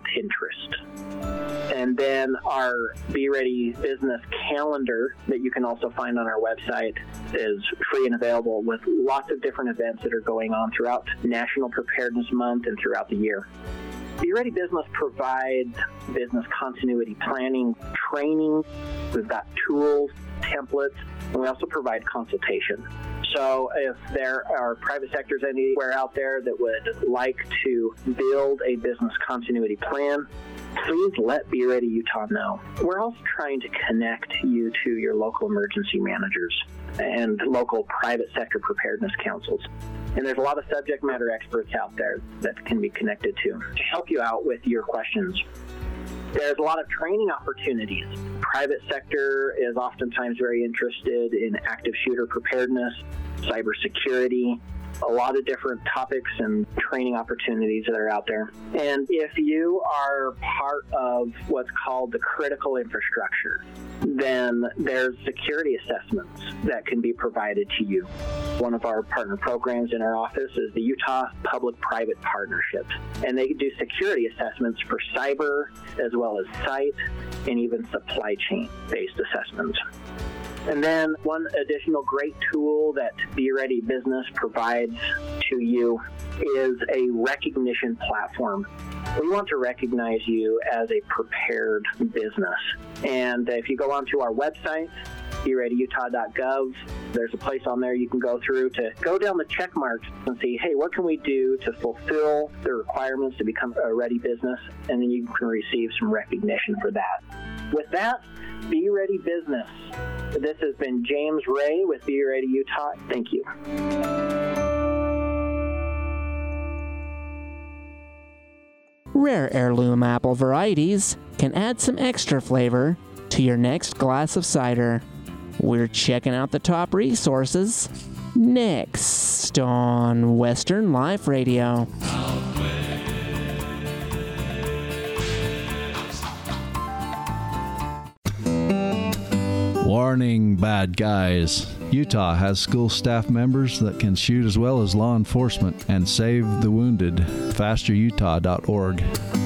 Pinterest. And then our Be Ready Business calendar that you can also find on our website is free and available with lots of different events that are going on throughout National Preparedness Month and throughout the year. Be Ready Business provides business continuity planning training. We've got tools, templates, and we also provide consultation. So if there are private sectors anywhere out there that would like to build a business continuity plan, please let Be Ready Utah know. We're also trying to connect you to your local emergency managers and local private sector preparedness councils. And there's a lot of subject matter experts out there that can be connected to to help you out with your questions. There's a lot of training opportunities. Private sector is oftentimes very interested in active shooter preparedness, cybersecurity, a lot of different topics and training opportunities that are out there. And if you are part of what's called the critical infrastructure, then there's security assessments that can be provided to you. One of our partner programs in our office is the Utah Public-Private Partnership, and they do security assessments for cyber as well as site and even supply chain-based assessments. And then one additional great tool that Be Ready Business provides to you is a recognition platform. We want to recognize you as a prepared business. And if you go onto our website, be ready utah dot gov, there's a place on there you can go through to go down the check marks and see, hey, what can we do to fulfill the requirements to become a ready business? And then you can receive some recognition for that. With that, Be Ready Business. This has been James Ray with Be Ready Utah. Thank you. Rare heirloom apple varieties can add some extra flavor to your next glass of cider. We're checking out the top resources next on Western Life Radio. Warning, bad guys. Utah has school staff members that can shoot as well as law enforcement and save the wounded. faster utah dot org.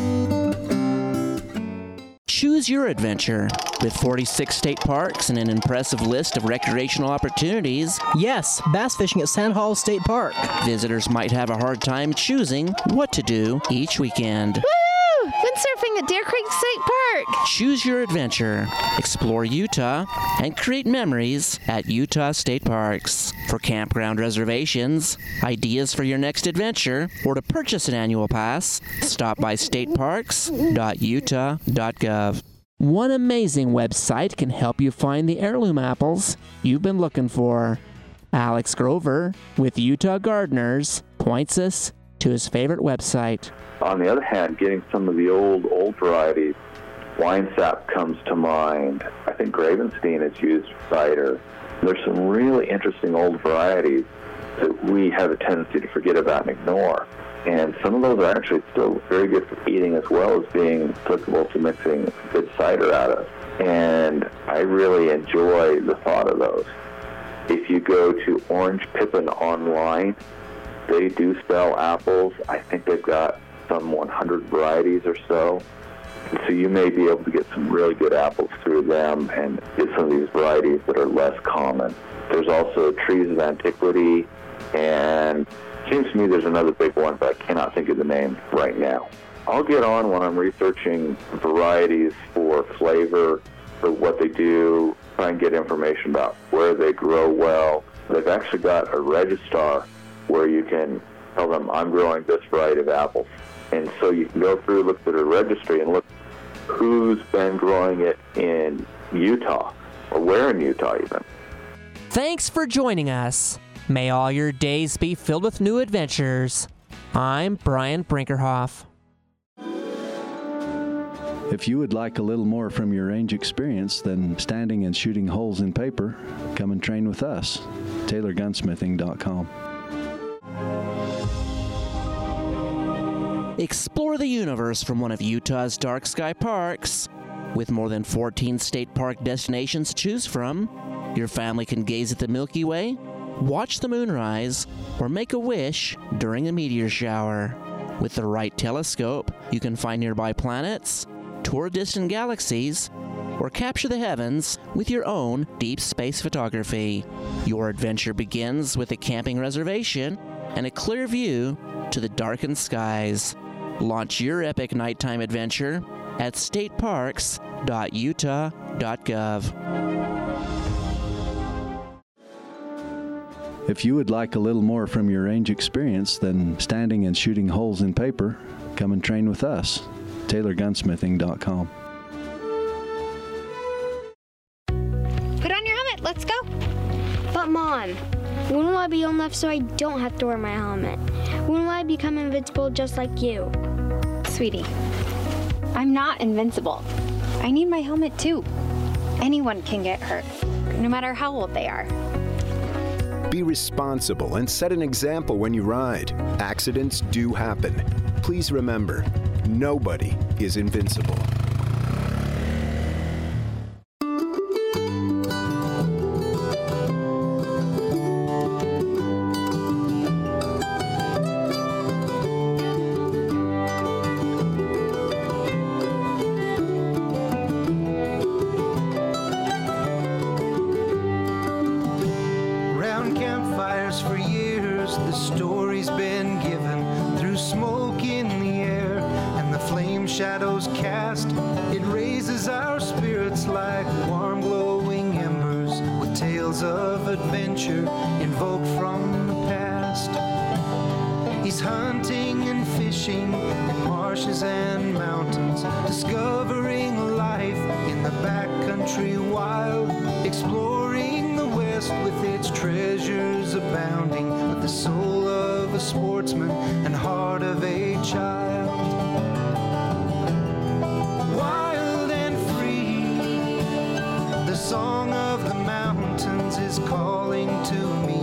Choose your adventure. With forty-six state parks and an impressive list of recreational opportunities, yes, bass fishing at Sand Hall State Park. Visitors might have a hard time choosing what to do each weekend. Woo! Windsurfing at Deer Creek State Park. Choose your adventure. Explore Utah and create memories at Utah State Parks. For campground reservations, ideas for your next adventure, or to purchase an annual pass, stop by state parks dot utah dot gov. One amazing website can help you find the heirloom apples you've been looking for. Alex Grover with Utah Gardeners points us to his favorite website. On the other hand, getting some of the old, old varieties, wine sap comes to mind. I think Gravenstein is used for cider. There's some really interesting old varieties that we have a tendency to forget about and ignore. And some of those are actually still very good for eating as well as being applicable to mixing good cider out of. And I really enjoy the thought of those. If you go to Orange Pippin online, they do sell apples. I think they've got some one hundred varieties or so. So you may be able to get some really good apples through them and get some of these varieties that are less common. There's also Trees of Antiquity, and it seems to me there's another big one, but I cannot think of the name right now. I'll get on when I'm researching varieties for flavor, for what they do, try and get information about where they grow well. They've actually got a registrar where you can tell them, I'm growing this variety of apples. And so you can go through, look at a registry, and look who's been growing it in Utah, or where in Utah even. Thanks for joining us. May all your days be filled with new adventures. I'm Brian Brinkerhoff. If you would like a little more from your range experience than standing and shooting holes in paper, come and train with us. Taylor Gunsmithing dot com. Explore the universe from one of Utah's dark sky parks. With more than fourteen state park destinations to choose from, your family can gaze at the Milky Way, watch the moonrise, or make a wish during a meteor shower. With the right telescope, you can find nearby planets, tour distant galaxies, or capture the heavens with your own deep space photography. Your adventure begins with a camping reservation and a clear view to the darkened skies. Launch your epic nighttime adventure at state parks dot utah dot gov. If you would like a little more from your range experience than standing and shooting holes in paper, come and train with us. Taylor Gunsmithing dot com. Put on your helmet, let's go. But Mom, when will I be old enough so I don't have to wear my helmet? When will I become invincible just like you? Sweetie, I'm not invincible. I need my helmet too. Anyone can get hurt, no matter how old they are. Be responsible and set an example when you ride. Accidents do happen. Please remember, nobody is invincible. Round campfires for years, the stories shadows cast. It raises our spirits like warm glowing embers, with tales of adventure invoked from the past. He's hunting and fishing in marshes and mountains, discovering life in the backcountry wild, exploring the West with its treasures abounding, with the soul of a sportsman and heart of a child. Wild and free, the song of the mountains is calling to me.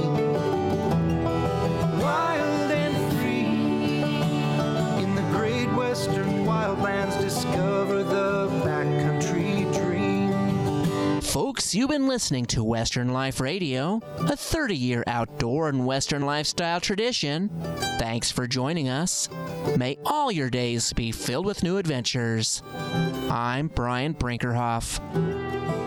Wild and free, in the great western wildlands, discover the backcountry dream. Folks, you've been listening to Western Life Radio, a thirty-year outdoor and Western lifestyle tradition. Thanks for joining us. May all your days be filled with new adventures. I'm Brian Brinkerhoff.